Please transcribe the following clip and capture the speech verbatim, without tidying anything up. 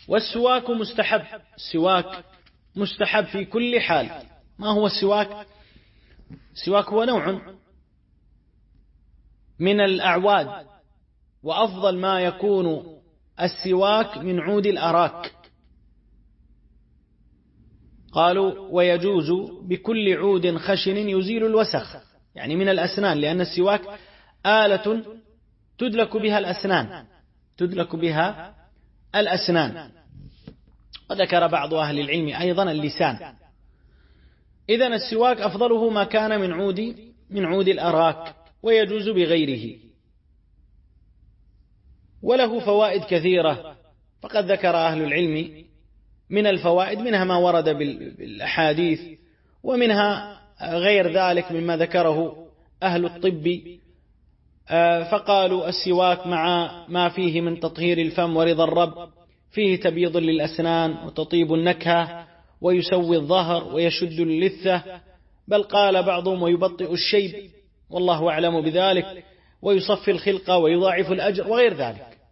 والسواك مستحب، السواك مستحب في كل حال. ما هو السواك؟ السواك هو نوع من الأعواد، وأفضل ما يكون السواك من عود الأراك. قالوا ويجوز بكل عود خشن يزيل الوسخ، يعني من الأسنان، لأن السواك آلة تدلك بها الأسنان تدلك بها الأسنان. وذكر بعض أهل العلم أيضا اللسان. إذن السواك أفضله ما كان من عود من عود الأراك، ويجوز بغيره، وله فوائد كثيرة. فقد ذكر أهل العلم من الفوائد منها ما ورد بالأحاديث، ومنها غير ذلك مما ذكره أهل الطب. فقالوا السواك مع ما فيه من تطهير الفم ورضا الرب فيه تبييض للأسنان وتطيب النكهة ويسوي الظهر ويشد اللثة، بل قال بعضهم ويبطئ الشيب، والله أعلم بذلك، ويصفي الخلقة ويضاعف الأجر وغير ذلك.